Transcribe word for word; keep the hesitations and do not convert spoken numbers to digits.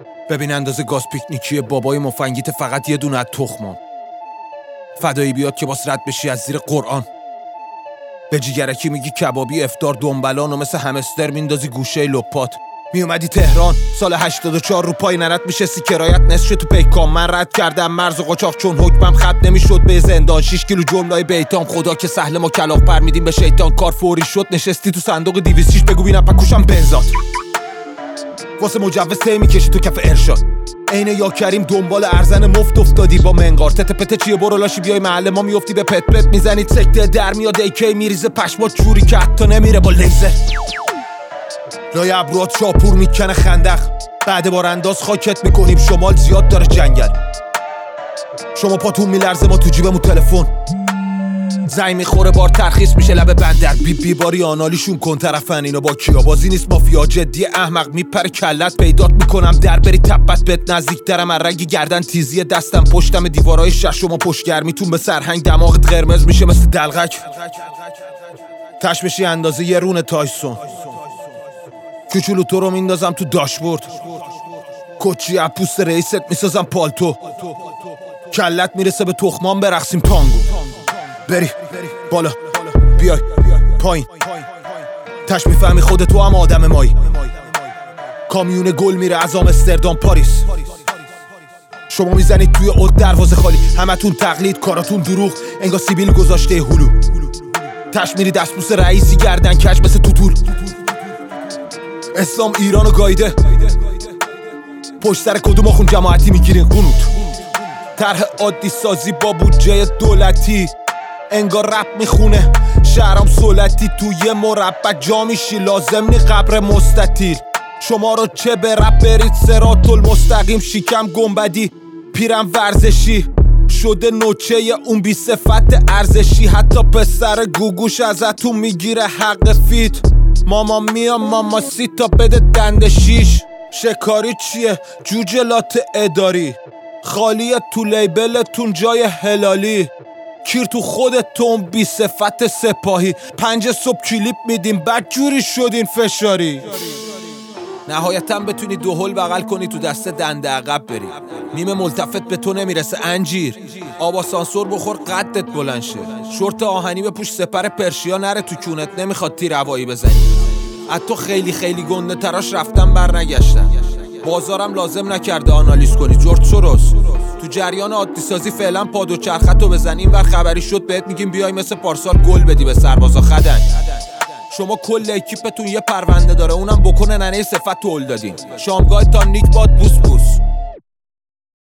ببین اندازه گاز پیکنیکی بابای مفنگیت فقط یه دونه از تخمام. فدایی بیاد که باس رد بشی از زیر قرآن. به جیگرکی میگی کبابی افطار دنبلان و مثل همستر میندازی گوشه لپات. میومدی تهران سال هشتاد و چهار رو پای نرد میشستی کرایت نصف شد تو پیکام. من رد کردم مرز و قاچاق چون حکمم ختم نمیشد به زندان. شش کیلو جملای بیتام خدا که سهل ما کلاغ پر میدیم به شیطان. کار فوری شد نشستی تو صندوق دویست و شش بگو بینم پکوشم بنزات. واسه مجوز تی میکشی تو کف ارشاد. عین یا کریم دنبال ارزن مفت افتادی با منقار. تته پته چیه برو لاشی بیای محل ما میافتی به پت پت میزنید سکته در میاد ایکی میریزه پشمات جوری که حتی نمیره با لیزر. لای ابروات شاپور میکنه خندق. بعد بار انداز خاکت میکنیم شمال زیاد داره جنگل. شما پاتون میلرزه ما تو جیبمون تلفن. زنگ میخوره بار ترخیص میشه لب بندر. بی بی باری آنالیشون کن طرفن اینا با کیا. بازی نیست مافیا جدی احمق میپره کلت. پیدات میکنم در بری تپت بهت نزدیک درم از رنگ گردن تیزی دستم پشتم دیوارای شش و ما پشتگرمیتون به سرهنگ دماغت قرمز میشه مثل دلغک. تش بشی اندازه یه رون تایسون. کوچولو تو رو میندازم تو داشبورد. کچی از پوست رئیست میسازم پالتو. کلت میرسه به تخمان برقصیم تانگو. بری بالا بیای پایین. تش میفهمی خود تو هم آدم مایی. کامیون گل میره از آمستردام پاریس. شما میزنید توی اود دروازه خالی. همتون تقلید کاراتون دروغ انگار سیبیل گذاشته هلو. تش میری دستبوس رئیسی گردن کش مثل توتول. اسلام ایرانو گایده. پشت سر کدوم آخون جماعتی میگیرین قنوت. طرح عادی سازی با بودجه دولتی. انگار رپ میخونه شهرام سولتی. توی مربع جا میشی لازم نی قبر مستطیل. شما رو چه به رپ برید صراط المستقیم. شیکم گنبدی پیرم ورزشی شده نوچه اون بی صفت ارزشی. حتی پسر گوگوش ازتون میگیره حق فیت. ماما میا ماما سیتا بده دنده شیش. شکاری چیه جوجلات اداری. خالیه تو لیبلتون جای هلالی. کیر تو خودتون بی صفت سپاهی. پنج صبح کلیپ میدیم بعد جوری شدین فشاری. نهایتا بتونی دو هل بغل کنی تو دست دنده عقب بری. نیمه ملتفت به تو نمیرسه انجیر. آب آسانسور بخور قدت بلند شه. شورت آهنی بپوش سپر پرشیا نره تو کونت نمیخواد تیر هوایی بزنی. از تو خیلی خیلی گنده تراش رفتم بر نگشتم. بازارم لازم نکرده آنالیز کنی جورج سوروس. تو جریان عادی سازی فعلا پاد و چرخطو بزن. این ور خبری شد بهت میگیم بیای مثل پارسال گل بدی به سربازا خدنگ. شما کل اکیپتون یه پرونده داره اونم بکنه ننه صفت تو هل دادین. شامگاه تا نیک باد بوس بوس.